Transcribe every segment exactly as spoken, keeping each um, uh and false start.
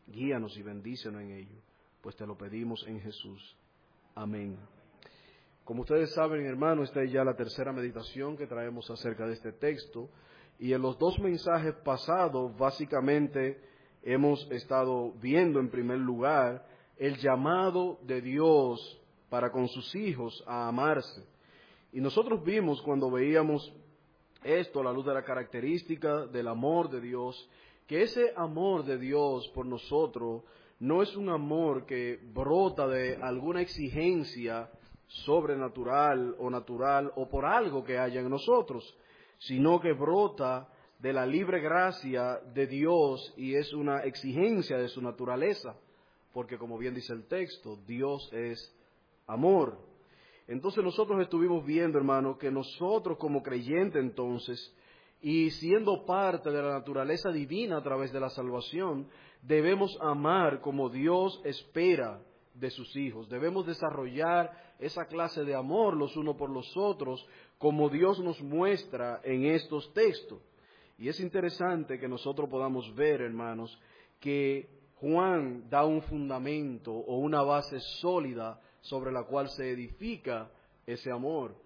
Guíanos y bendícenos en ello, pues te lo pedimos en Jesús. Amén. Como ustedes saben, hermanos, esta es ya la tercera meditación que traemos acerca de este texto, y en los dos mensajes pasados, básicamente, hemos estado viendo en primer lugar el llamado de Dios para con sus hijos a amarse. Y nosotros vimos cuando veíamos esto a la luz de la característica del amor de Dios, que ese amor de Dios por nosotros no es un amor que brota de alguna exigencia sobrenatural o natural o por algo que haya en nosotros, sino que brota de la libre gracia de Dios y es una exigencia de su naturaleza, porque como bien dice el texto, Dios es amor. Entonces nosotros estuvimos viendo, hermano, que nosotros como creyentes entonces, y siendo parte de la naturaleza divina a través de la salvación, debemos amar como Dios espera de sus hijos. Debemos desarrollar esa clase de amor los unos por los otros, como Dios nos muestra en estos textos. Y es interesante que nosotros podamos ver, hermanos, que Juan da un fundamento o una base sólida sobre la cual se edifica ese amor.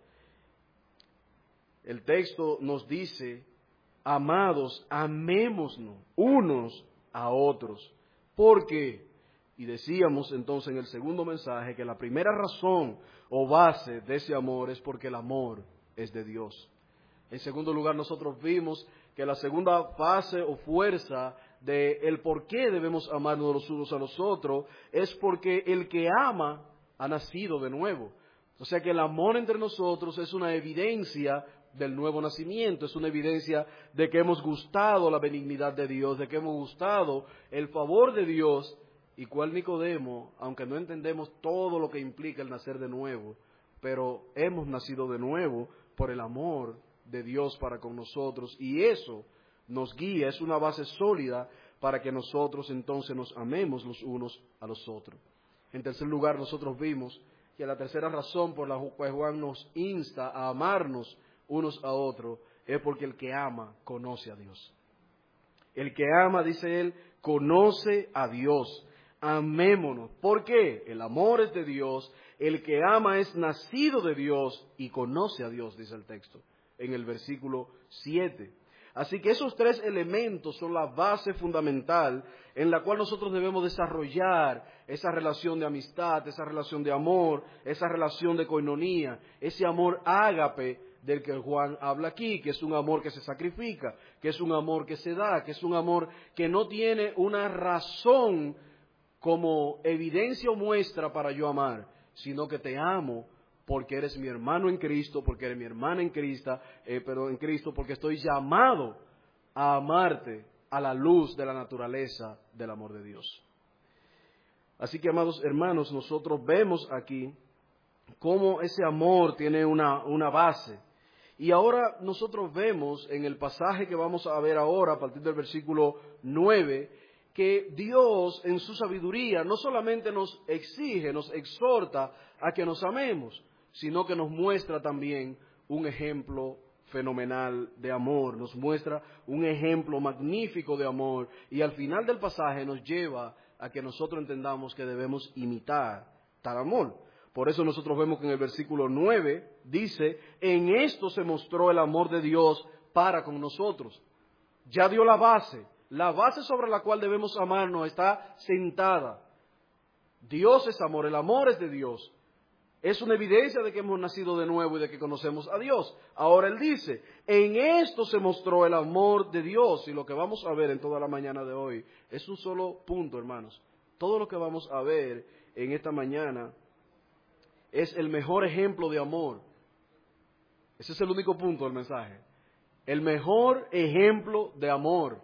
El texto nos dice: amados, amémonos unos a otros. ¿Por qué? Y decíamos entonces en el segundo mensaje que la primera razón o base de ese amor es porque el amor es de Dios. En segundo lugar, nosotros vimos que la segunda fase o fuerza de el por qué debemos amarnos los unos a los otros es porque el que ama ha nacido de nuevo. O sea que el amor entre nosotros es una evidencia del nuevo nacimiento, es una evidencia de que hemos gustado la benignidad de Dios, de que hemos gustado el favor de Dios, y cual Nicodemo, aunque no entendemos todo lo que implica el nacer de nuevo, pero hemos nacido de nuevo por el amor de Dios para con nosotros, y eso nos guía, es una base sólida para que nosotros entonces nos amemos los unos a los otros. En tercer lugar, nosotros vimos que la tercera razón por la cual Juan nos insta a amarnos unos a otros es porque el que ama conoce a Dios. El que ama, dice él, conoce a Dios. Amémonos. ¿Por qué? El amor es de Dios, el que ama es nacido de Dios y conoce a Dios, dice el texto, en el versículo siete. Así que esos tres elementos son la base fundamental en la cual nosotros debemos desarrollar esa relación de amistad, esa relación de amor, esa relación de coinonía, ese amor ágape del que Juan habla aquí, que es un amor que se sacrifica, que es un amor que se da, que es un amor que no tiene una razón como evidencia o muestra para yo amar, sino que te amo porque eres mi hermano en Cristo, porque eres mi hermana en Cristo, eh, pero en Cristo, porque estoy llamado a amarte a la luz de la naturaleza del amor de Dios. Así que, amados hermanos, nosotros vemos aquí cómo ese amor tiene una, una base. Y ahora nosotros vemos en el pasaje que vamos a ver ahora, a partir del versículo nueve, que Dios en su sabiduría no solamente nos exige, nos exhorta a que nos amemos, sino que nos muestra también un ejemplo fenomenal de amor, nos muestra un ejemplo magnífico de amor, y al final del pasaje nos lleva a que nosotros entendamos que debemos imitar tal amor. Por eso nosotros vemos que en el versículo nueve dice: en esto se mostró el amor de Dios para con nosotros. Ya dio la base, la base sobre la cual debemos amarnos está sentada. Dios es amor, el amor es de Dios. Es una evidencia de que hemos nacido de nuevo y de que conocemos a Dios. Ahora Él dice, en esto se mostró el amor de Dios. Y lo que vamos a ver en toda la mañana de hoy es un solo punto, hermanos. Todo lo que vamos a ver en esta mañana es el mejor ejemplo de amor. Ese es el único punto del mensaje. El mejor ejemplo de amor.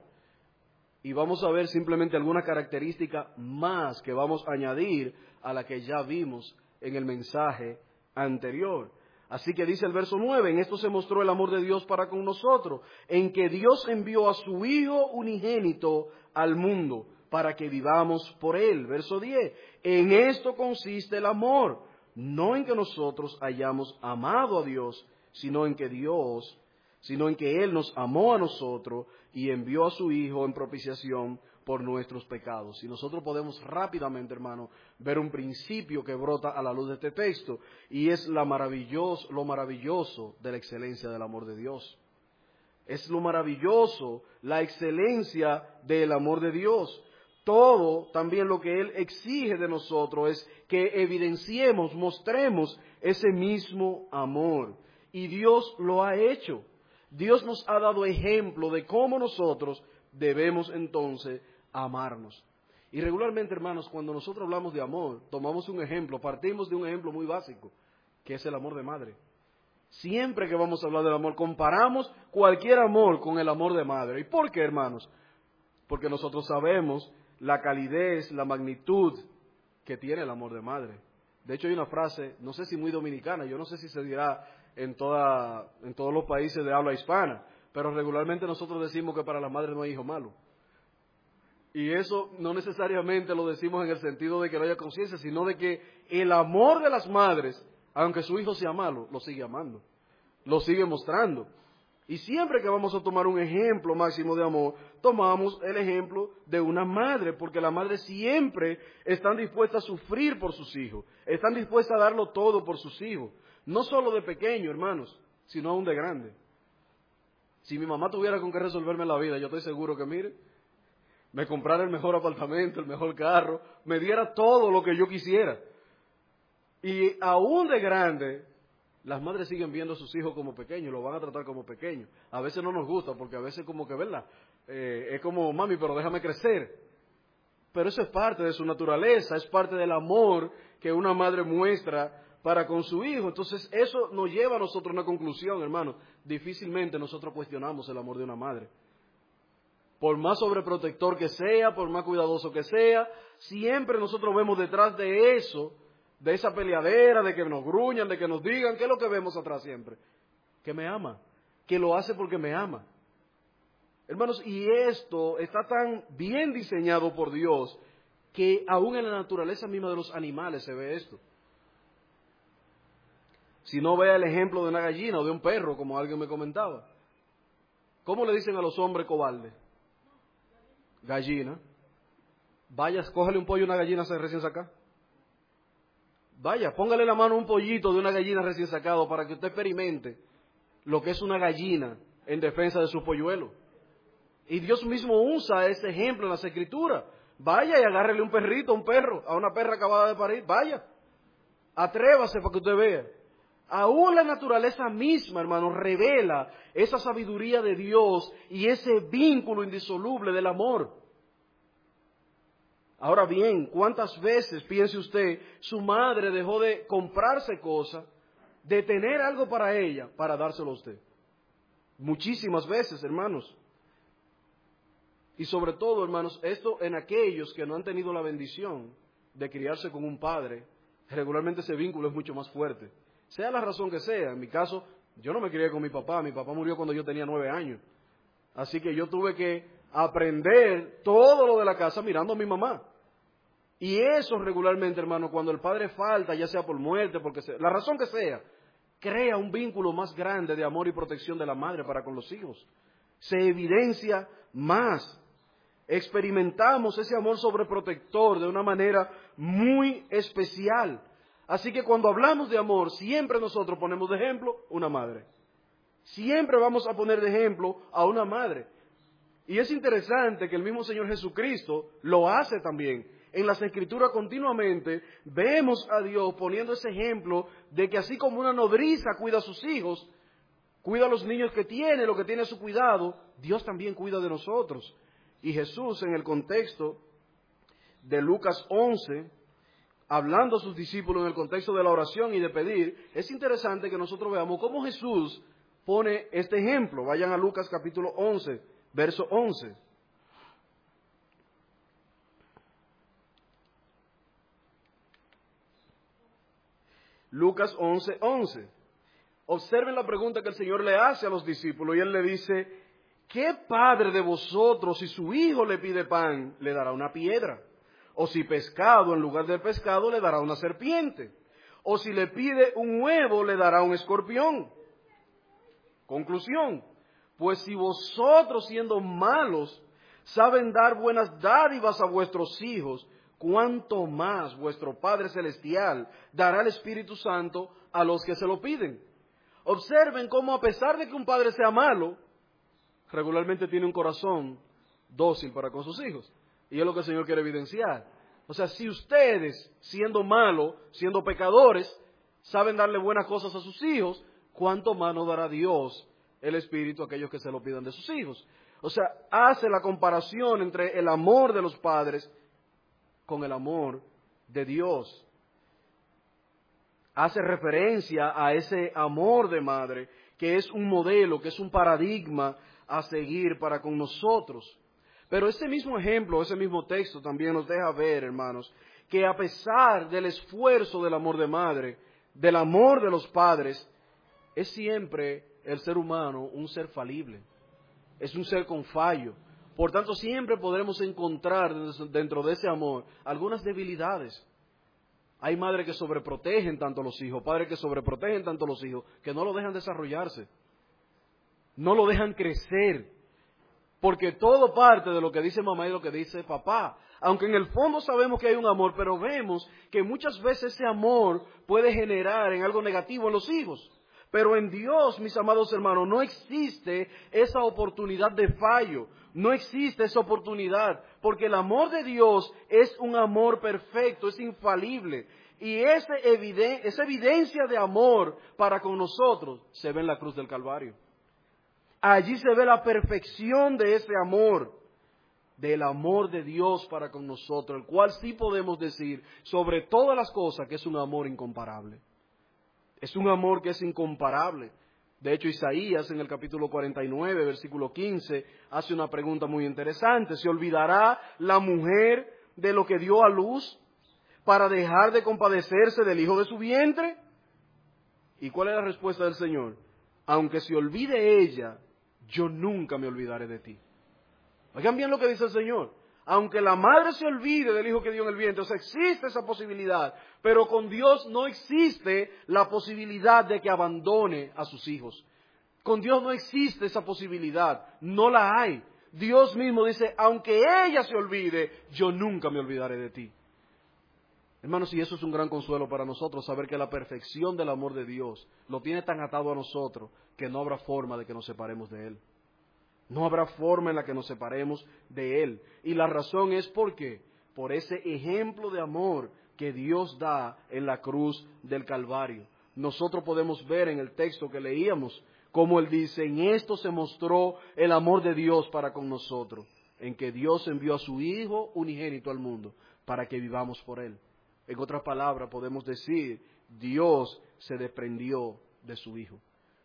Y vamos a ver simplemente alguna característica más que vamos a añadir a la que ya vimos en el mensaje anterior. Así que dice el verso nueve, en esto se mostró el amor de Dios para con nosotros, en que Dios envió a su Hijo unigénito al mundo, para que vivamos por Él. Verso diez, en esto consiste el amor, no en que nosotros hayamos amado a Dios, sino en que Dios, sino en que Él nos amó a nosotros y envió a su Hijo en propiciación por nuestros pecados. Y nosotros podemos rápidamente, hermano, ver un principio que brota a la luz de este texto, y es la maravilloso, lo maravilloso de la excelencia del amor de Dios. Es lo maravilloso, la excelencia del amor de Dios. Todo también lo que Él exige de nosotros es que evidenciemos, mostremos ese mismo amor. Y Dios lo ha hecho. Dios nos ha dado ejemplo de cómo nosotros debemos entonces amarnos. Y regularmente, hermanos, cuando nosotros hablamos de amor, tomamos un ejemplo, partimos de un ejemplo muy básico, que es el amor de madre. Siempre que vamos a hablar del amor, comparamos cualquier amor con el amor de madre. ¿Y por qué, hermanos? Porque nosotros sabemos la calidez, la magnitud que tiene el amor de madre. De hecho, hay una frase, no sé si muy dominicana, yo no sé si se dirá en, toda, en todos los países de habla hispana, pero regularmente nosotros decimos que para la madre no hay hijo malo. Y eso no necesariamente lo decimos en el sentido de que no haya conciencia, sino de que el amor de las madres, aunque su hijo sea malo, lo sigue amando, lo sigue mostrando. Y siempre que vamos a tomar un ejemplo máximo de amor, tomamos el ejemplo de una madre, porque la madre siempre están dispuestas a sufrir por sus hijos, están dispuestas a darlo todo por sus hijos, no solo de pequeño, hermanos, sino aún de grande. Si mi mamá tuviera con qué resolverme la vida, yo estoy seguro que, mire, me comprara el mejor apartamento, el mejor carro, me diera todo lo que yo quisiera. Y aún de grande, las madres siguen viendo a sus hijos como pequeños, lo van a tratar como pequeños. A veces no nos gusta, porque a veces como que, ¿verdad? Eh, es como, mami, pero déjame crecer. Pero eso es parte de su naturaleza, es parte del amor que una madre muestra para con su hijo. Entonces, eso nos lleva a nosotros a una conclusión, hermano. Difícilmente nosotros cuestionamos el amor de una madre. Por más sobreprotector que sea, por más cuidadoso que sea, siempre nosotros vemos detrás de eso, de esa peleadera, de que nos gruñan, de que nos digan, ¿qué es lo que vemos atrás siempre? Que me ama, que lo hace porque me ama. Hermanos, y esto está tan bien diseñado por Dios que aún en la naturaleza misma de los animales se ve esto. Si no vea el ejemplo de una gallina o de un perro, como alguien me comentaba. ¿Cómo le dicen a los hombres cobardes? Gallina. Vaya, cógele un pollo a una gallina recién sacada. Vaya, póngale la mano a un pollito de una gallina recién sacado para que usted experimente lo que es una gallina en defensa de su polluelo. Y Dios mismo usa ese ejemplo en las Escrituras. Vaya y agárrele un perrito, un perro, a una perra acabada de parir. Vaya, atrévase para que usted vea. Aún la naturaleza misma, hermano, revela esa sabiduría de Dios y ese vínculo indisoluble del amor. Ahora bien, ¿cuántas veces, piense usted, su madre dejó de comprarse cosas, de tener algo para ella, para dárselo a usted? Muchísimas veces, hermanos. Y sobre todo, hermanos, esto en aquellos que no han tenido la bendición de criarse con un padre, regularmente ese vínculo es mucho más fuerte. Sea la razón que sea, en mi caso, yo no me crié con mi papá, mi papá murió cuando yo tenía nueve años. Así que yo tuve que aprender todo lo de la casa mirando a mi mamá. Y eso regularmente, hermano, cuando el padre falta, ya sea por muerte, porque sea, la razón que sea, crea un vínculo más grande de amor y protección de la madre para con los hijos. Se evidencia más. Experimentamos ese amor sobreprotector de una manera muy especial. Así que cuando hablamos de amor, siempre nosotros ponemos de ejemplo una madre. Siempre vamos a poner de ejemplo a una madre. Y es interesante que el mismo Señor Jesucristo lo hace también. En las Escrituras continuamente vemos a Dios poniendo ese ejemplo de que así como una nodriza cuida a sus hijos, cuida a los niños que tiene, lo que tiene a su cuidado, Dios también cuida de nosotros. Y Jesús, en el contexto de Lucas once, hablando a sus discípulos en el contexto de la oración y de pedir, es interesante que nosotros veamos cómo Jesús pone este ejemplo. Vayan a Lucas capítulo once, verso once. Lucas once, once. Observen la pregunta que el Señor le hace a los discípulos y Él le dice, ¿qué padre de vosotros si su hijo le pide pan, le dará una piedra? O si pescado, en lugar del pescado, le dará una serpiente. O si le pide un huevo, le dará un escorpión. Conclusión, pues si vosotros siendo malos saben dar buenas dádivas a vuestros hijos, cuánto más vuestro Padre Celestial dará el Espíritu Santo a los que se lo piden. Observen cómo a pesar de que un padre sea malo, regularmente tiene un corazón dócil para con sus hijos. Y es lo que el Señor quiere evidenciar. O sea, si ustedes, siendo malos, siendo pecadores, saben darle buenas cosas a sus hijos, ¿cuánto más nos dará Dios el Espíritu a aquellos que se lo pidan de sus hijos? O sea, hace la comparación entre el amor de los padres con el amor de Dios. Hace referencia a ese amor de madre, que es un modelo, que es un paradigma a seguir para con nosotros. Pero ese mismo ejemplo, ese mismo texto también nos deja ver, hermanos, que a pesar del esfuerzo del amor de madre, del amor de los padres, es siempre el ser humano un ser falible, es un ser con fallo. Por tanto, siempre podremos encontrar dentro de ese amor algunas debilidades. Hay madres que sobreprotegen tanto a los hijos, padres que sobreprotegen tanto a los hijos, que no lo dejan desarrollarse, no lo dejan crecer, porque todo parte de lo que dice mamá y lo que dice papá. Aunque en el fondo sabemos que hay un amor, pero vemos que muchas veces ese amor puede generar en algo negativo en los hijos. Pero en Dios, mis amados hermanos, no existe esa oportunidad de fallo, no existe esa oportunidad, porque el amor de Dios es un amor perfecto, es infalible. Y ese eviden- esa evidencia de amor para con nosotros se ve en la cruz del Calvario. Allí se ve la perfección de ese amor, del amor de Dios para con nosotros, el cual sí podemos decir sobre todas las cosas que es un amor incomparable. Es un amor que es incomparable. De hecho, Isaías en el capítulo cuarenta y nueve, versículo quince, hace una pregunta muy interesante. ¿Se olvidará la mujer de lo que dio a luz para dejar de compadecerse del hijo de su vientre? ¿Y cuál es la respuesta del Señor? Aunque se olvide ella, yo nunca me olvidaré de ti. Oigan bien lo que dice el Señor. Aunque la madre se olvide del hijo que dio en el vientre, o sea, existe esa posibilidad, pero con Dios no existe la posibilidad de que abandone a sus hijos. Con Dios no existe esa posibilidad, no la hay. Dios mismo dice, aunque ella se olvide, yo nunca me olvidaré de ti. Hermanos, y eso es un gran consuelo para nosotros, saber que la perfección del amor de Dios lo tiene tan atado a nosotros que no habrá forma de que nos separemos de Él. No habrá forma en la que nos separemos de Él. Y la razón es porque, por ese ejemplo de amor que Dios da en la cruz del Calvario. Nosotros podemos ver en el texto que leíamos, como Él dice, en esto se mostró el amor de Dios para con nosotros, en que Dios envió a su Hijo unigénito al mundo, para que vivamos por Él. En otras palabras, podemos decir, Dios se desprendió de su Hijo.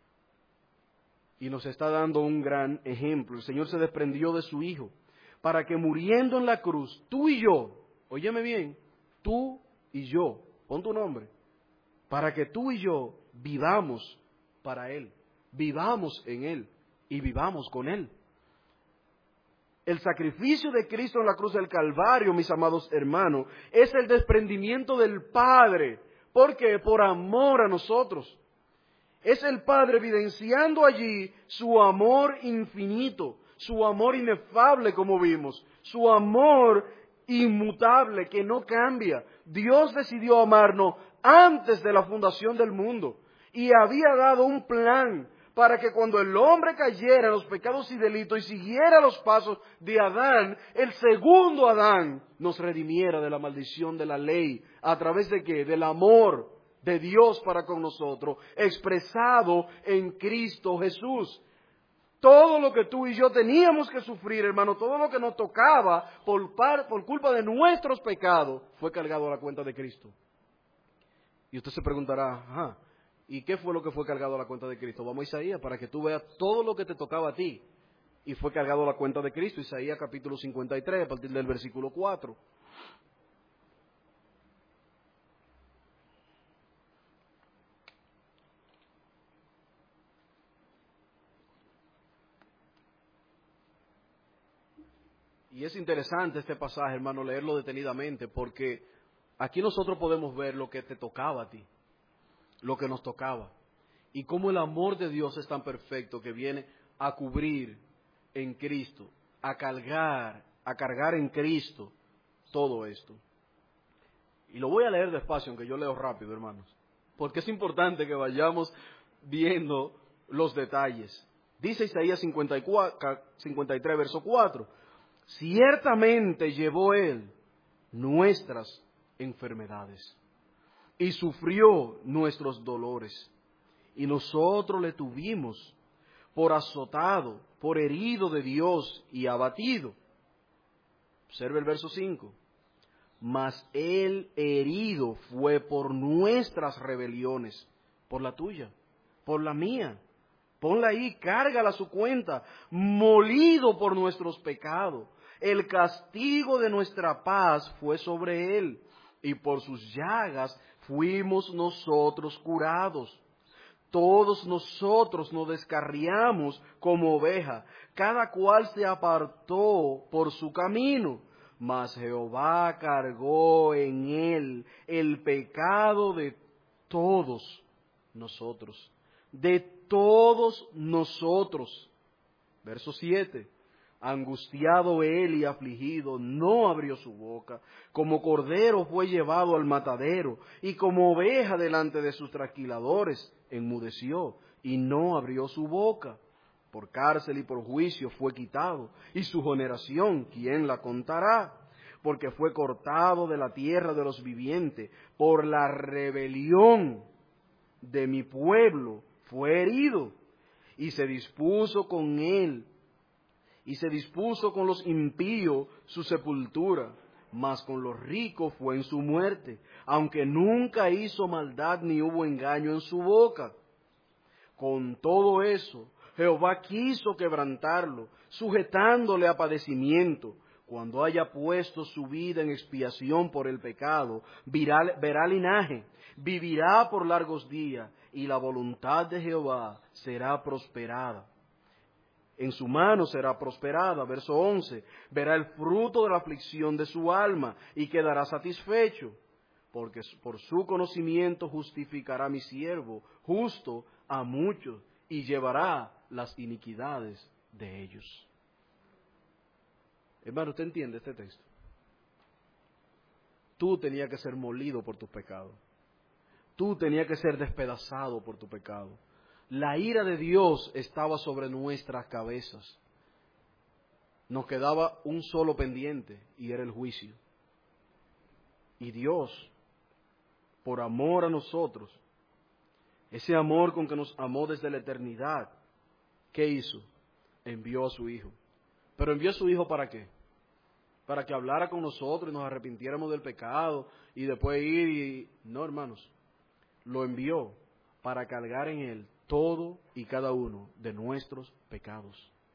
Y nos está dando un gran ejemplo. El Señor se desprendió de su Hijo para que muriendo en la cruz, tú y yo, óyeme bien, tú y yo, pon tu nombre, para que tú y yo vivamos para Él, vivamos en Él y vivamos con Él. El sacrificio de Cristo en la cruz del Calvario, mis amados hermanos, es el desprendimiento del Padre. ¿Por qué? Por amor a nosotros. Es el Padre evidenciando allí su amor infinito, su amor inefable, como vimos, su amor inmutable que no cambia. Dios decidió amarnos antes de la fundación del mundo y había dado un plan para que cuando el hombre cayera en los pecados y delitos y siguiera los pasos de Adán, el segundo Adán nos redimiera de la maldición de la ley. ¿A través de qué? Del amor de Dios para con nosotros, expresado en Cristo Jesús. Todo lo que tú y yo teníamos que sufrir, hermano, todo lo que nos tocaba por, par, por culpa de nuestros pecados, fue cargado a la cuenta de Cristo. Y usted se preguntará, ajá, ¿y qué fue lo que fue cargado a la cuenta de Cristo? Vamos a Isaías para que tú veas todo lo que te tocaba a ti. Y fue cargado a la cuenta de Cristo. Isaías capítulo cincuenta y tres, a partir del versículo cuatro. Y es interesante este pasaje, hermano, leerlo detenidamente, porque aquí nosotros podemos ver lo que te tocaba a ti, lo que nos tocaba, y cómo el amor de Dios es tan perfecto que viene a cubrir en Cristo a cargar, a cargar en Cristo todo esto. Y lo voy a leer despacio, aunque yo leo rápido, hermanos, porque es importante que vayamos viendo los detalles. Dice Isaías cincuenta y cuatro, cincuenta y tres, verso cuatro, ciertamente llevó Él nuestras enfermedades y sufrió nuestros dolores, y nosotros le tuvimos por azotado, por herido de Dios y abatido. Observe el verso cinco. Mas Él herido fue por nuestras rebeliones, por la tuya, por la mía. Ponla ahí, cárgala a su cuenta, molido por nuestros pecados. El castigo de nuestra paz fue sobre Él, y por sus llagas fuimos nosotros curados. Todos nosotros nos descarriamos como oveja, cada cual se apartó por su camino, mas Jehová cargó en Él el pecado de todos nosotros, de todos nosotros. Verso siete. Angustiado él y afligido, no abrió su boca. Como cordero fue llevado al matadero, y como oveja delante de sus trasquiladores, enmudeció y no abrió su boca. Por cárcel y por juicio fue quitado, y su generación, ¿quién la contará? Porque fue cortado de la tierra de los vivientes, por la rebelión de mi pueblo fue herido, y se dispuso con él, y se dispuso con los impíos su sepultura, mas con los ricos fue en su muerte, aunque nunca hizo maldad ni hubo engaño en su boca. Con todo eso, Jehová quiso quebrantarlo, sujetándole a padecimiento. Cuando haya puesto su vida en expiación por el pecado, verá, verá linaje, vivirá por largos días, y la voluntad de Jehová será prosperada. En su mano será prosperada, verso once, verá el fruto de la aflicción de su alma y quedará satisfecho, porque por su conocimiento justificará mi siervo, justo a muchos, y llevará las iniquidades de ellos. Hermano, ¿usted entiende este texto? Tú tenías que ser molido por tus pecados. Tú tenías que ser despedazado por tu pecado. La ira de Dios estaba sobre nuestras cabezas. Nos quedaba un solo pendiente, y era el juicio. Y Dios, por amor a nosotros, ese amor con que nos amó desde la eternidad, ¿qué hizo? Envió a su Hijo. ¿Pero envió a su Hijo para qué? Para que hablara con nosotros y nos arrepintiéramos del pecado y después ir y... No, hermanos. Lo envió para cargar en Él todo y cada uno de nuestros pecados.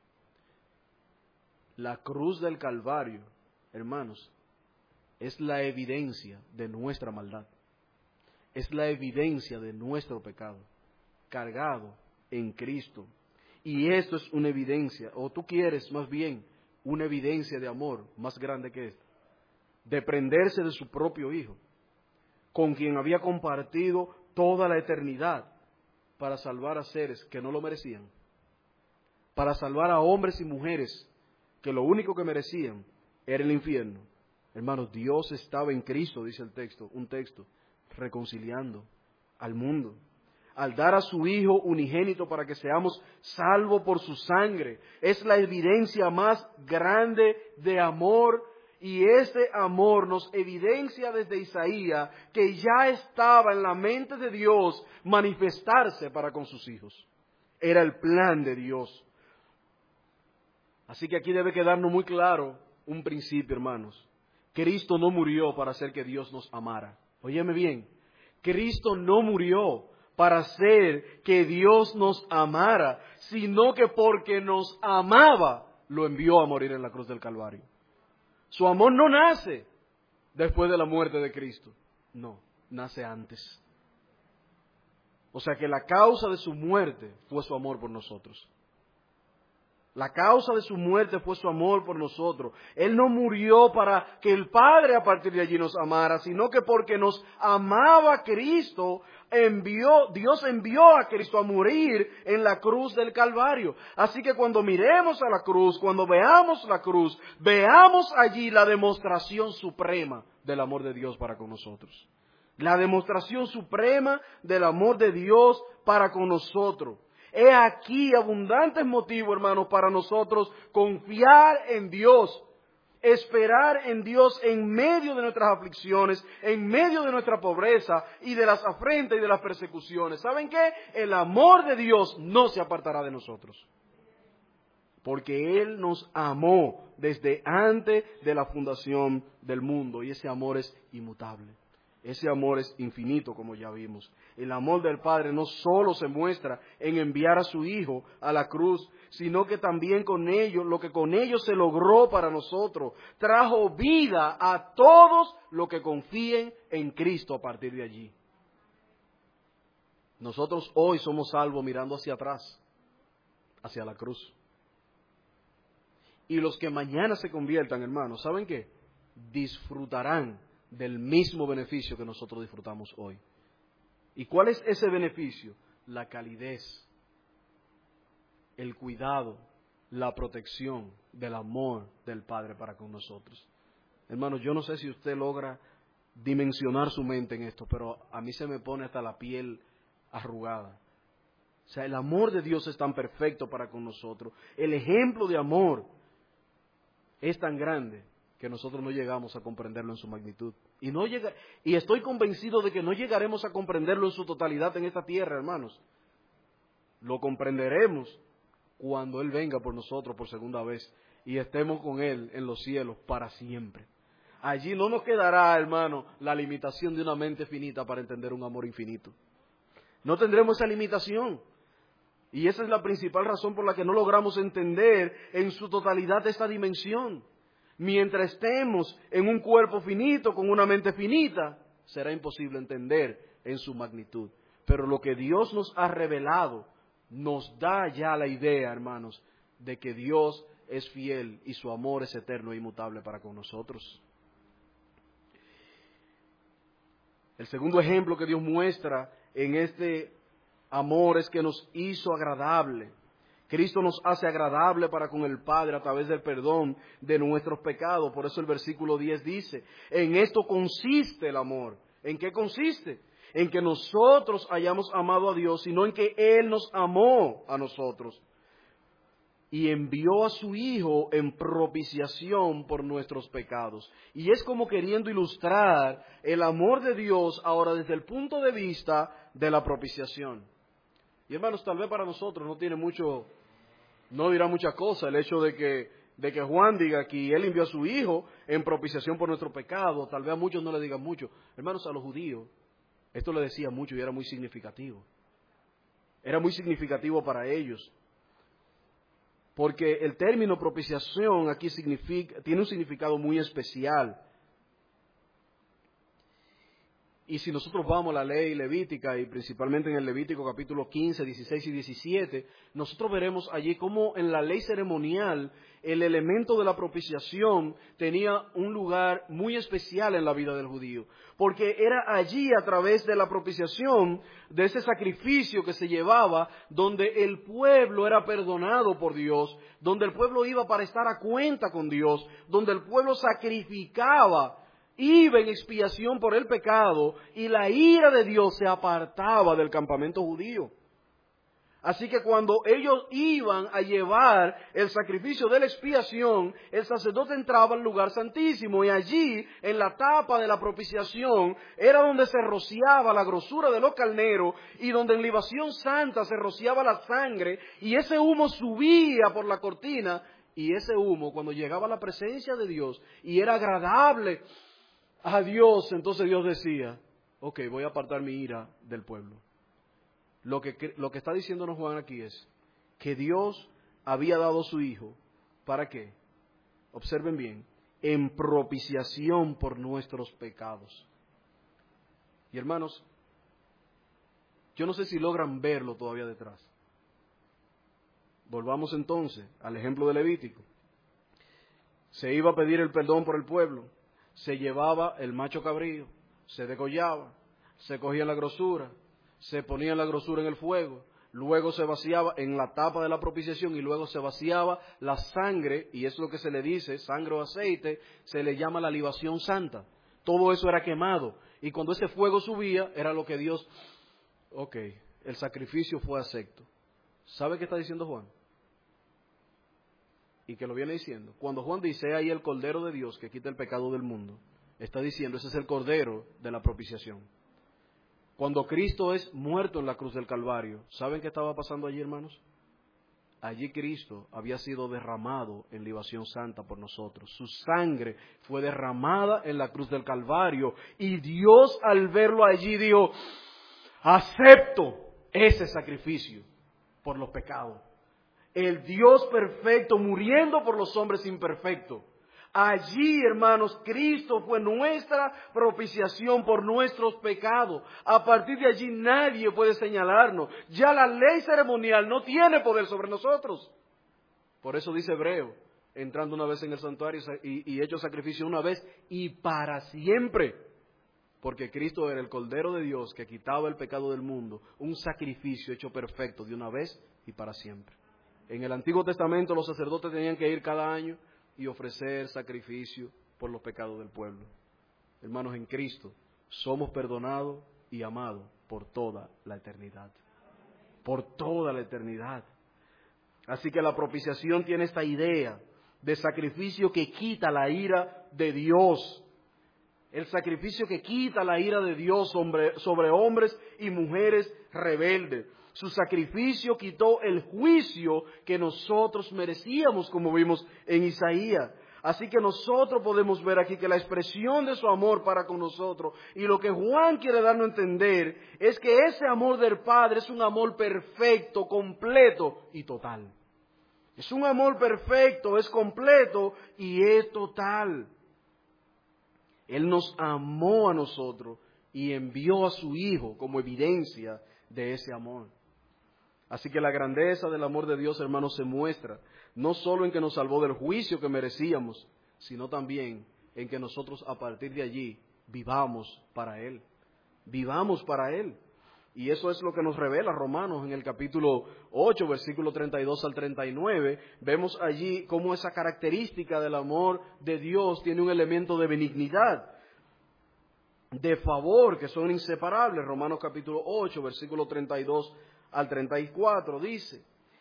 La cruz del Calvario, hermanos, es la evidencia de nuestra maldad. Es la evidencia de nuestro pecado, cargado en Cristo. Y esto es una evidencia, o tú quieres más bien, una evidencia de amor más grande que esta. De prenderse de su propio Hijo, con quien había compartido toda la eternidad, para salvar a seres que no lo merecían, para salvar a hombres y mujeres que lo único que merecían era el infierno. Hermanos, Dios estaba en Cristo, dice el texto, un texto, reconciliando al mundo, al dar a su Hijo unigénito para que seamos salvos por su sangre. Es la evidencia más grande de amor. Y ese amor nos evidencia desde Isaías que ya estaba en la mente de Dios manifestarse para con sus hijos. Era el plan de Dios. Así que aquí debe quedarnos muy claro un principio, hermanos. Cristo no murió para hacer que Dios nos amara. Óyeme bien, Cristo no murió para hacer que Dios nos amara, sino que porque nos amaba, lo envió a morir en la cruz del Calvario. Su amor no nace después de la muerte de Cristo. No, nace antes. O sea que la causa de su muerte fue su amor por nosotros. La causa de su muerte fue su amor por nosotros. Él no murió para que el Padre a partir de allí nos amara, sino que porque nos amaba Cristo, envió, Dios envió a Cristo a morir en la cruz del Calvario. Así que cuando miremos a la cruz, cuando veamos la cruz, veamos allí la demostración suprema del amor de Dios para con nosotros. La demostración suprema del amor de Dios para con nosotros. He aquí abundantes motivos, hermanos, para nosotros confiar en Dios, esperar en Dios en medio de nuestras aflicciones, en medio de nuestra pobreza y de las afrentas y de las persecuciones. ¿Saben qué? El amor de Dios no se apartará de nosotros, porque Él nos amó desde antes de la fundación del mundo y ese amor es inmutable. Ese amor es infinito, como ya vimos. El amor del Padre no solo se muestra en enviar a su Hijo a la cruz, sino que también con ello, lo que con ello se logró para nosotros, trajo vida a todos los que confíen en Cristo a partir de allí. Nosotros hoy somos salvos mirando hacia atrás, hacia la cruz. Y los que mañana se conviertan, hermanos, ¿saben qué? Disfrutarán del mismo beneficio que nosotros disfrutamos hoy. ¿Y cuál es ese beneficio? La calidez, el cuidado, la protección del amor del Padre para con nosotros. Hermanos, yo no sé si usted logra dimensionar su mente en esto, pero a mí se me pone hasta la piel arrugada. O sea, el amor de Dios es tan perfecto para con nosotros. El ejemplo de amor es tan grande que nosotros no llegamos a comprenderlo en su magnitud. Y, no llega, y estoy convencido de que no llegaremos a comprenderlo en su totalidad en esta tierra, hermanos. Lo comprenderemos cuando Él venga por nosotros por segunda vez y estemos con Él en los cielos para siempre. Allí no nos quedará, hermano, la limitación de una mente finita para entender un amor infinito. No tendremos esa limitación. Y esa es la principal razón por la que no logramos entender en su totalidad esta dimensión. Mientras estemos en un cuerpo finito, con una mente finita, será imposible entender en su magnitud. Pero lo que Dios nos ha revelado nos da ya la idea, hermanos, de que Dios es fiel y su amor es eterno e inmutable para con nosotros. El segundo ejemplo que Dios muestra en este amor es que nos hizo agradable. Cristo nos hace agradable para con el Padre a través del perdón de nuestros pecados. Por eso el versículo diez dice, en esto consiste el amor. ¿En qué consiste? En que nosotros hayamos amado a Dios, sino en que Él nos amó a nosotros y envió a su Hijo en propiciación por nuestros pecados. Y es como queriendo ilustrar el amor de Dios ahora desde el punto de vista de la propiciación. Y hermanos, tal vez para nosotros no tiene mucho, no dirá mucha cosa el hecho de que, de que Juan diga que Él envió a su Hijo en propiciación por nuestro pecado. Tal vez a muchos no le digan mucho. Hermanos, a los judíos esto le decía mucho y era muy significativo. Era muy significativo para ellos. Porque el término propiciación aquí significa, tiene un significado muy especial. Y si nosotros vamos a la ley levítica, y principalmente en el Levítico capítulo quince, dieciséis y diecisiete, nosotros veremos allí cómo en la ley ceremonial el elemento de la propiciación tenía un lugar muy especial en la vida del judío. Porque era allí, a través de la propiciación, de ese sacrificio que se llevaba, donde el pueblo era perdonado por Dios, donde el pueblo iba para estar a cuenta con Dios, donde el pueblo sacrificaba, iba en expiación por el pecado y la ira de Dios se apartaba del campamento judío. Así que cuando ellos iban a llevar el sacrificio de la expiación, el sacerdote entraba al lugar santísimo y allí, en la tapa de la propiciación, era donde se rociaba la grosura de los carneros y donde en libación santa se rociaba la sangre y ese humo subía por la cortina y ese humo cuando llegaba a la presencia de Dios y era agradable a Dios, entonces Dios decía, ok, voy a apartar mi ira del pueblo. Lo que, lo que está diciéndonos Juan aquí es que Dios había dado a su Hijo, ¿para qué? Observen bien, en propiciación por nuestros pecados. Y hermanos, yo no sé si logran verlo todavía detrás. Volvamos entonces al ejemplo de Levítico. Se iba a pedir el perdón por el pueblo, se llevaba el macho cabrío, se degollaba, se cogía la grosura, se ponía la grosura en el fuego, luego se vaciaba en la tapa de la propiciación y luego se vaciaba la sangre, y es lo que se le dice, sangre o aceite, se le llama la libación santa. Todo eso era quemado, y cuando ese fuego subía, era lo que Dios, ok, el sacrificio fue acepto. ¿Sabe qué está diciendo Juan? Y que lo viene diciendo. Cuando Juan dice, ahí el Cordero de Dios que quita el pecado del mundo, está diciendo, ese es el Cordero de la propiciación. Cuando Cristo es muerto en la cruz del Calvario, ¿saben qué estaba pasando allí, hermanos? Allí Cristo había sido derramado en libación santa por nosotros. Su sangre fue derramada en la cruz del Calvario. Y Dios al verlo allí dijo, acepto ese sacrificio por los pecados. El Dios perfecto muriendo por los hombres imperfectos. Allí, hermanos, Cristo fue nuestra propiciación por nuestros pecados. A partir de allí nadie puede señalarnos. Ya la ley ceremonial no tiene poder sobre nosotros. Por eso dice Hebreo, entrando una vez en el santuario y, y hecho sacrificio una vez y para siempre. Porque Cristo era el Cordero de Dios que quitaba el pecado del mundo. Un sacrificio hecho perfecto de una vez y para siempre. En el Antiguo Testamento los sacerdotes tenían que ir cada año y ofrecer sacrificio por los pecados del pueblo. Hermanos, en Cristo somos perdonados y amados por toda la eternidad. Por toda la eternidad. Así que la propiciación tiene esta idea de sacrificio que quita la ira de Dios. El sacrificio que quita la ira de Dios sobre, sobre hombres y mujeres rebeldes. Su sacrificio quitó el juicio que nosotros merecíamos, como vimos en Isaías. Así que nosotros podemos ver aquí que la expresión de su amor para con nosotros, y lo que Juan quiere darnos a entender, es que ese amor del Padre es un amor perfecto, completo y total. Es un amor perfecto, es completo y es total. Él nos amó a nosotros y envió a su Hijo como evidencia de ese amor. Así que la grandeza del amor de Dios, hermanos, se muestra no solo en que nos salvó del juicio que merecíamos, sino también en que nosotros a partir de allí vivamos para Él. Vivamos para Él. Y eso es lo que nos revela Romanos en el capítulo ocho, versículo treinta y dos al treinta y nueve. Vemos allí cómo esa característica del amor de Dios tiene un elemento de benignidad, de favor, que son inseparables. Romanos capítulo ocho, versículo treinta y dos al treinta y cuatro dice,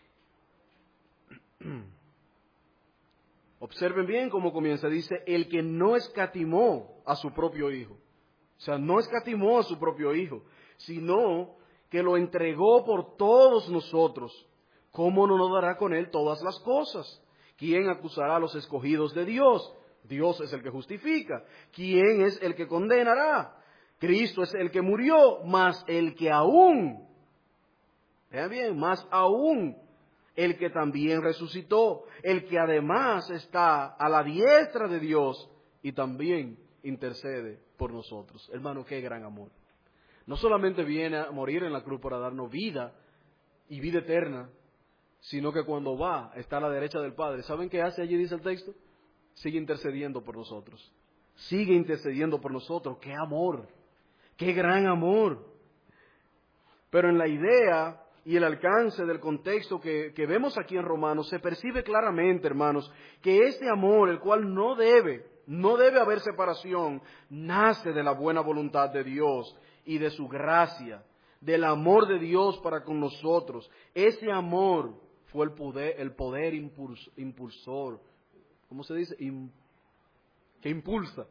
observen bien cómo comienza, dice, el que no escatimó a su propio Hijo. O sea, no escatimó a su propio Hijo, sino que lo entregó por todos nosotros. ¿Cómo no nos dará con Él todas las cosas? ¿Quién acusará a los escogidos de Dios? Dios es el que justifica. ¿Quién es el que condenará? Cristo es el que murió, mas el que aún, vean bien, más aún, el que también resucitó, el que además está a la diestra de Dios y también intercede por nosotros. Hermano, qué gran amor. No solamente viene a morir en la cruz para darnos vida y vida eterna, sino que cuando va, está a la derecha del Padre. ¿Saben qué hace allí, dice el texto? Sigue intercediendo por nosotros. Sigue intercediendo por nosotros. ¡Qué amor! ¡Qué gran amor! Pero en la idea y el alcance del contexto que, que vemos aquí en Romanos, se percibe claramente, hermanos, que este amor, el cual no debe, no debe haber separación, nace de la buena voluntad de Dios y de su gracia, del amor de Dios para con nosotros. Ese amor fue el poder, el poder impuls, impulsor, ¿cómo se dice? Im, que impulsa.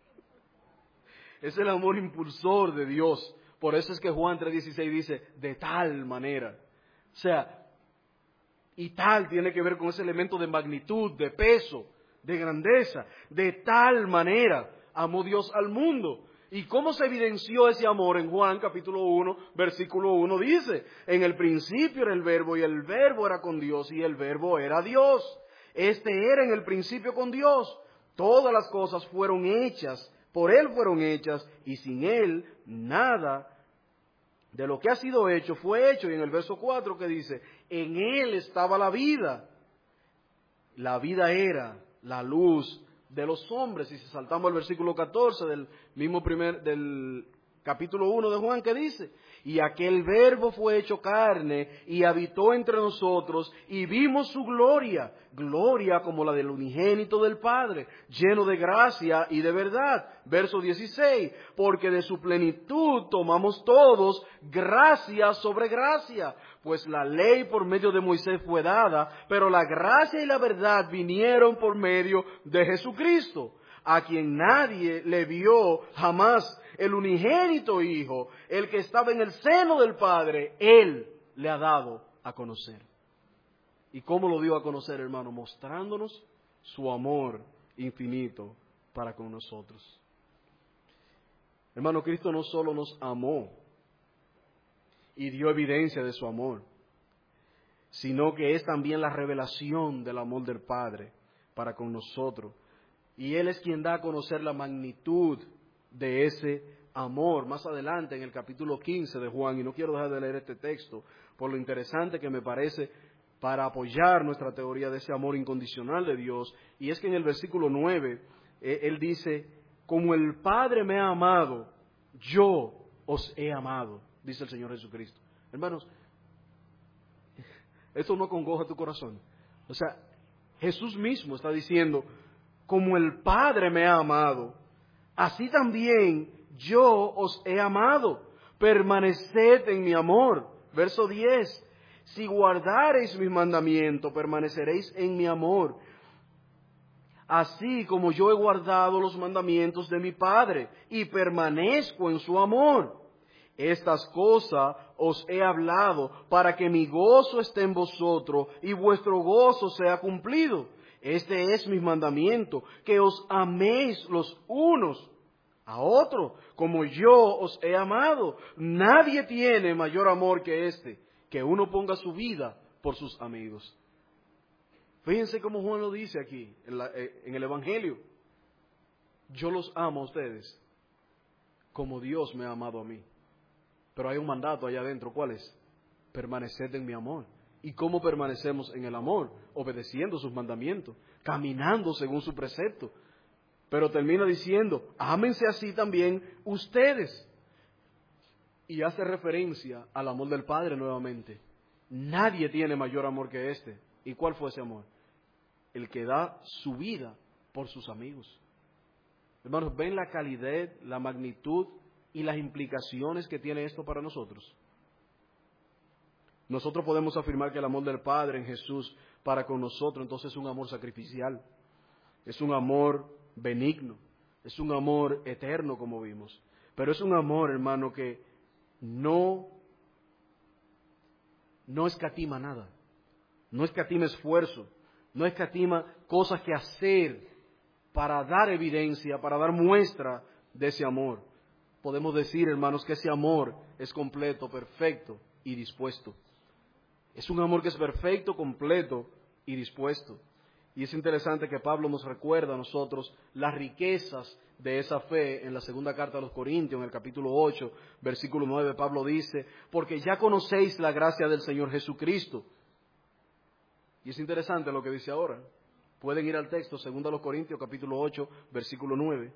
Es el amor impulsor de Dios. Por eso es que Juan tres dieciséis dice, de tal manera. O sea, y tal tiene que ver con ese elemento de magnitud, de peso, de grandeza. De tal manera amó Dios al mundo. ¿Y cómo se evidenció ese amor? En Juan capítulo uno, versículo uno dice, en el principio era el verbo y el verbo era con Dios y el verbo era Dios. Este era en el principio con Dios. Todas las cosas fueron hechas, por Él fueron hechas y sin Él nada de lo que ha sido hecho, fue hecho. Y en el verso cuatro que dice, en Él estaba la vida. La vida era la luz de los hombres. Y si saltamos al versículo catorce del mismo primer, del capítulo uno de Juan, que dice, y aquel verbo fue hecho carne y habitó entre nosotros y vimos su gloria, gloria como la del unigénito del Padre, lleno de gracia y de verdad. Verso dieciséis, porque de su plenitud tomamos todos gracia sobre gracia, pues la ley por medio de Moisés fue dada, pero la gracia y la verdad vinieron por medio de Jesucristo, a quien nadie le vio jamás. El unigénito Hijo, el que estaba en el seno del Padre, Él le ha dado a conocer. ¿Y cómo lo dio a conocer, hermano? Mostrándonos su amor infinito para con nosotros. Hermano, Cristo no solo nos amó y dio evidencia de su amor, sino que es también la revelación del amor del Padre para con nosotros. Y Él es quien da a conocer la magnitud de ese amor. Más adelante en el capítulo quince de Juan, y no quiero dejar de leer este texto por lo interesante que me parece para apoyar nuestra teoría de ese amor incondicional de Dios, y es que en el versículo nueve eh, Él dice, como el Padre me ha amado, yo os he amado, dice el Señor Jesucristo. Hermanos, esto no congoja tu corazón. O sea, Jesús mismo está diciendo, como el Padre me ha amado, así también yo os he amado, permaneced en mi amor. Verso diez, si guardareis mis mandamientos, permaneceréis en mi amor, así como yo he guardado los mandamientos de mi Padre y permanezco en su amor. Estas cosas os he hablado para que mi gozo esté en vosotros y vuestro gozo sea cumplido. Este es mi mandamiento, que os améis los unos a otros, como yo os he amado. Nadie tiene mayor amor que este, que uno ponga su vida por sus amigos. Fíjense cómo Juan lo dice aquí, en, la, en el Evangelio. Yo los amo a ustedes, como Dios me ha amado a mí. Pero hay un mandato allá adentro, ¿cuál es? Permaneced en mi amor. ¿Y cómo permanecemos en el amor? Obedeciendo sus mandamientos, caminando según su precepto. Pero termina diciendo, ámense así también ustedes. Y hace referencia al amor del Padre nuevamente. Nadie tiene mayor amor que este. ¿Y cuál fue ese amor? El que da su vida por sus amigos. Hermanos, ¿ven la calidad, la magnitud y las implicaciones que tiene esto para nosotros? Nosotros podemos afirmar que el amor del Padre en Jesús para con nosotros entonces es un amor sacrificial, es un amor benigno, es un amor eterno como vimos, pero es un amor, hermano, que no, no escatima nada, no escatima esfuerzo, no escatima cosas que hacer para dar evidencia, para dar muestra de ese amor. Podemos decir, hermanos, que ese amor es completo, perfecto y dispuesto. Es un amor que es perfecto, completo y dispuesto. Y es interesante que Pablo nos recuerda a nosotros las riquezas de esa fe en la segunda carta a los Corintios, en el capítulo ocho, versículo nueve. Pablo dice, porque ya conocéis la gracia del Señor Jesucristo. Y es interesante lo que dice ahora. Pueden ir al texto, segunda a los Corintios, capítulo ocho, versículo nueve.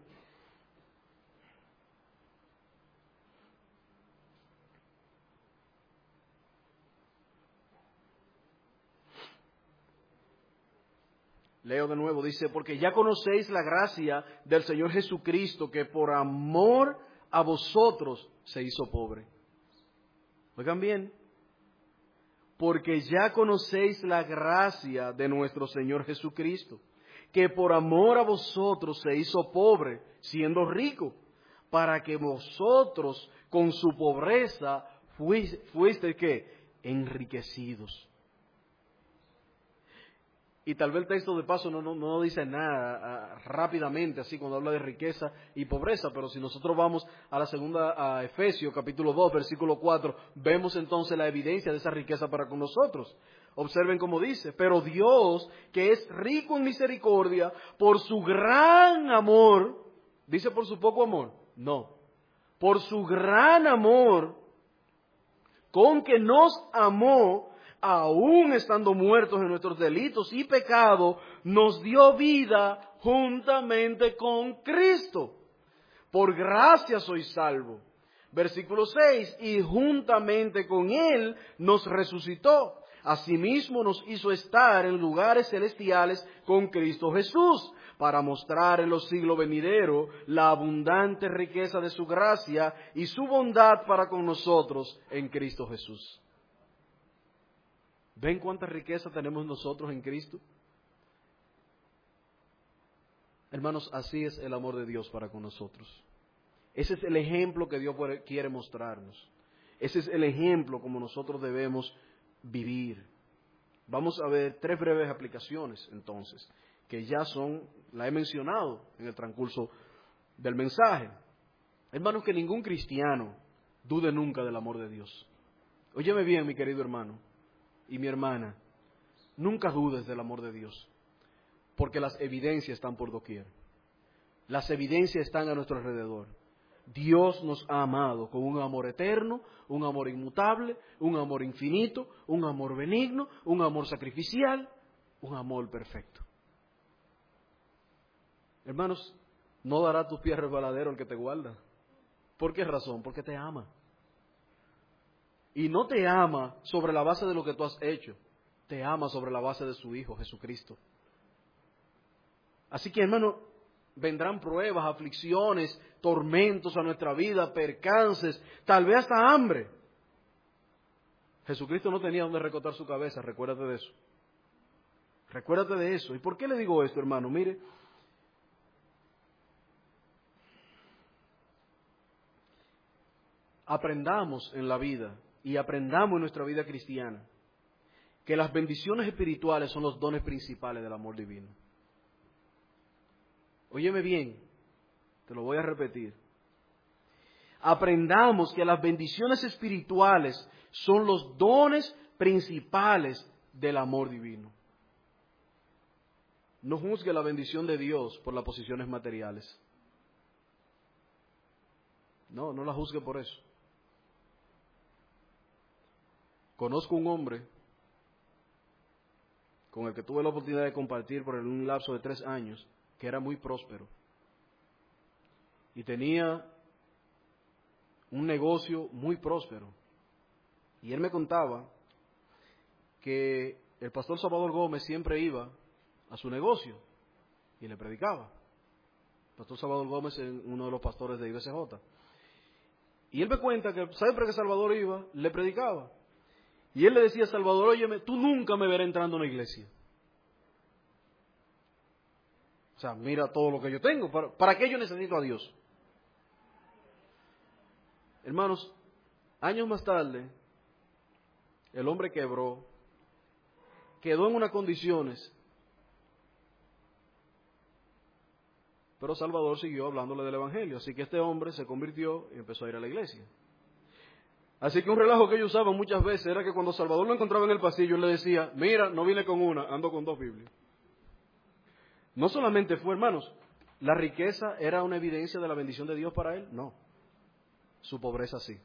Leo de nuevo, dice, porque ya conocéis la gracia del Señor Jesucristo, que por amor a vosotros se hizo pobre. Oigan bien, porque ya conocéis la gracia de nuestro Señor Jesucristo, que por amor a vosotros se hizo pobre, siendo rico, para que vosotros con su pobreza fuiste, fuiste ¿qué? Enriquecidos. Y tal vez el texto de paso no, no, no dice nada uh, rápidamente, así cuando habla de riqueza y pobreza, pero si nosotros vamos a la segunda, a Efesios, capítulo dos, versículo cuatro, vemos entonces la evidencia de esa riqueza para con nosotros. Observen cómo dice, pero Dios, que es rico en misericordia, por su gran amor, ¿dice por su poco amor? No, por su gran amor con que nos amó, aún estando muertos en nuestros delitos y pecados, nos dio vida juntamente con Cristo. Por gracia sois salvos. Versículo seis, y juntamente con Él nos resucitó. Asimismo nos hizo estar en lugares celestiales con Cristo Jesús, para mostrar en los siglos venideros la abundante riqueza de su gracia y su bondad para con nosotros en Cristo Jesús. ¿Ven cuánta riqueza tenemos nosotros en Cristo? Hermanos, así es el amor de Dios para con nosotros. Ese es el ejemplo que Dios quiere mostrarnos. Ese es el ejemplo como nosotros debemos vivir. Vamos a ver tres breves aplicaciones entonces, que ya son, la he mencionado en el transcurso del mensaje. Hermanos, que ningún cristiano dude nunca del amor de Dios. Óyeme bien, mi querido hermano y mi hermana, nunca dudes del amor de Dios, porque las evidencias están por doquier. Las evidencias están a nuestro alrededor. Dios nos ha amado con un amor eterno, un amor inmutable, un amor infinito, un amor benigno, un amor sacrificial, un amor perfecto. Hermanos, no dará tus pies resbaladero el que te guarda. ¿Por qué razón? Porque te ama. Y no te ama sobre la base de lo que tú has hecho, te ama sobre la base de su Hijo, Jesucristo. Así que, hermano, vendrán pruebas, aflicciones, tormentos a nuestra vida, percances, tal vez hasta hambre. Jesucristo no tenía donde recotar su cabeza, recuérdate de eso. Recuérdate de eso. ¿Y por qué le digo esto, hermano? Mire, aprendamos en la vida y aprendamos en nuestra vida cristiana que las bendiciones espirituales son los dones principales del amor divino. Óyeme bien, te lo voy a repetir. Aprendamos que las bendiciones espirituales son los dones principales del amor divino. No juzgue la bendición de Dios por las posiciones materiales. No, no la juzgue por eso. Conozco un hombre con el que tuve la oportunidad de compartir por un lapso de tres años, que era muy próspero y tenía un negocio muy próspero. Y él me contaba que el pastor Salvador Gómez siempre iba a su negocio y le predicaba. El pastor Salvador Gómez es uno de los pastores de I B C J. Y él me cuenta que siempre que Salvador iba, le predicaba. Y él le decía a Salvador, óyeme, tú nunca me verás entrando a una iglesia. O sea, mira todo lo que yo tengo. ¿Para, ¿para qué yo necesito a Dios? Hermanos, años más tarde, el hombre quebró, quedó en unas condiciones, pero Salvador siguió hablándole del Evangelio. Así que este hombre se convirtió y empezó a ir a la iglesia. Así que un relajo que ellos usaban muchas veces era que cuando Salvador lo encontraba en el pasillo, él le decía, mira, no vine con una, ando con dos Biblias. No solamente fue, hermanos, la riqueza era una evidencia de la bendición de Dios para él, no. Su pobreza sí.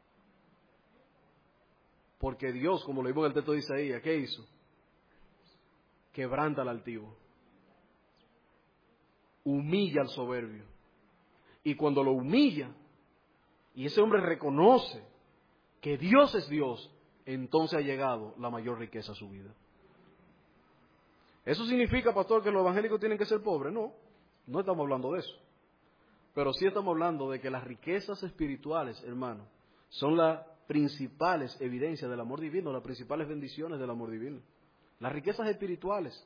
Porque Dios, como lo vimos en el texto de Isaías, ¿qué hizo? Quebranta al altivo. Humilla al soberbio. Y cuando lo humilla, y ese hombre reconoce que Dios es Dios, entonces ha llegado la mayor riqueza a su vida. ¿Eso significa, pastor, que los evangélicos tienen que ser pobres? No, no estamos hablando de eso. Pero sí estamos hablando de que las riquezas espirituales, hermano, son las principales evidencias del amor divino, las principales bendiciones del amor divino. Las riquezas espirituales.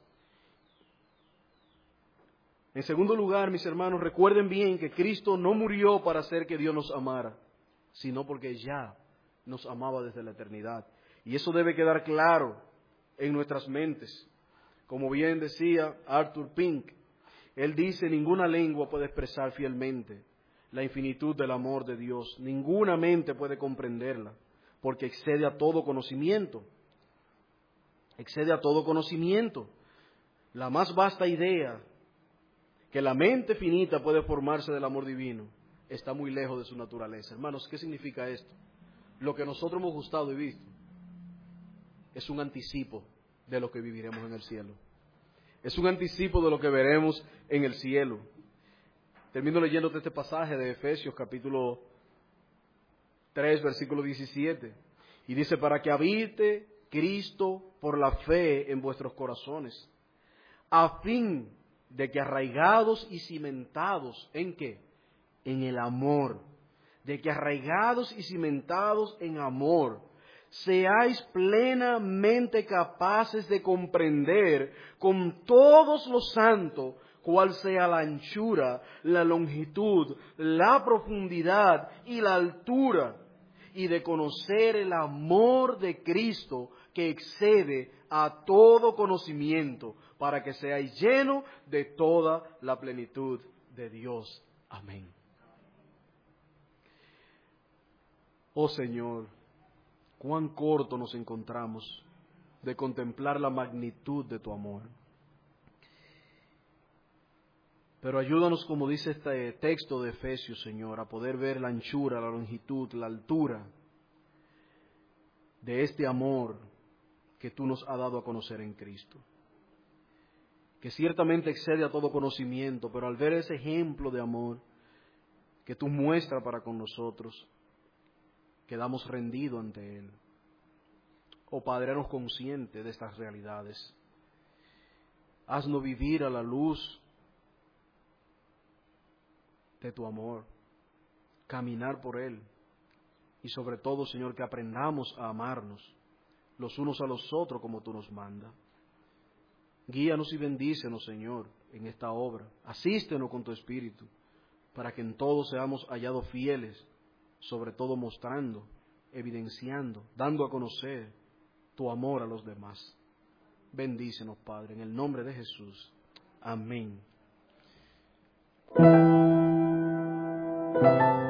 En segundo lugar, mis hermanos, recuerden bien que Cristo no murió para hacer que Dios nos amara, sino porque ya nos amaba desde la eternidad. Y eso debe quedar claro en nuestras mentes. Como bien decía Arthur Pink, él dice, ninguna lengua puede expresar fielmente la infinitud del amor de Dios. Ninguna mente puede comprenderla, porque excede a todo conocimiento. Excede a todo conocimiento. La más vasta idea que la mente finita puede formarse del amor divino está muy lejos de su naturaleza. Hermanos, ¿qué significa esto? lo que nosotros hemos gustado y visto es un anticipo de lo que viviremos en el cielo. Es un anticipo de lo que veremos en el cielo. Termino leyéndote este pasaje de Efesios capítulo tres, versículo diecisiete. Y dice, para que habite Cristo por la fe en vuestros corazones, a fin de que arraigados y cimentados, ¿en qué? En el amor. De que arraigados y cimentados en amor, seáis plenamente capaces de comprender con todos los santos cuál sea la anchura, la longitud, la profundidad y la altura, y de conocer el amor de Cristo que excede a todo conocimiento, para que seáis llenos de toda la plenitud de Dios. Amén. Oh Señor, cuán corto nos encontramos de contemplar la magnitud de tu amor. Pero ayúdanos, como dice este texto de Efesios, Señor, a poder ver la anchura, la longitud, la altura de este amor que tú nos has dado a conocer en Cristo, que ciertamente excede a todo conocimiento, pero al ver ese ejemplo de amor que tú muestras para con nosotros, quedamos rendidos ante Él. Oh Padre, haznos conscientes de estas realidades. Haznos vivir a la luz de tu amor, caminar por Él, y sobre todo, Señor, que aprendamos a amarnos los unos a los otros como tú nos mandas. Guíanos y bendícenos, Señor, en esta obra. Asístenos con tu Espíritu, para que en todo seamos hallados fieles, sobre todo mostrando, evidenciando, dando a conocer tu amor a los demás. Bendícenos, Padre, en el nombre de Jesús. Amén.